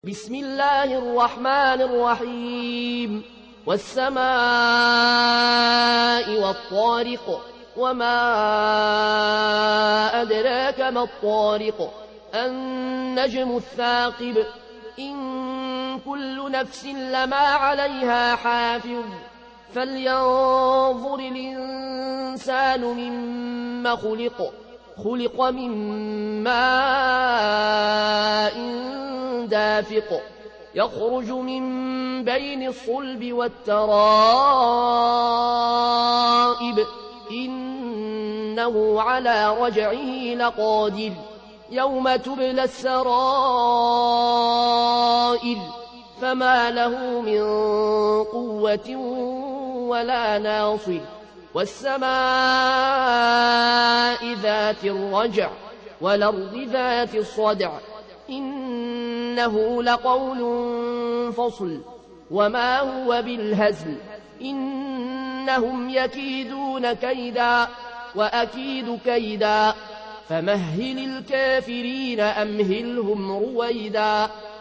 بسم الله الرحمن الرحيم والسماء والطارق وما أدراك ما الطارق النجم الثاقب إن كل نفس لما عليها حافظ فلينظر الإنسان مما خلق من ماء دافق يخرج من بين الصلب والترائب إنه على رجعه لقادر يوم تبلى السرائر فما له من قوة ولا ناصر والسماء ذات الرجع والأرض ذات الصدع إنه لقول فصل وما هو بالهزل إنهم يكيدون كيدا وأكيد كيدا فمهل الكافرين أمهلهم رويدا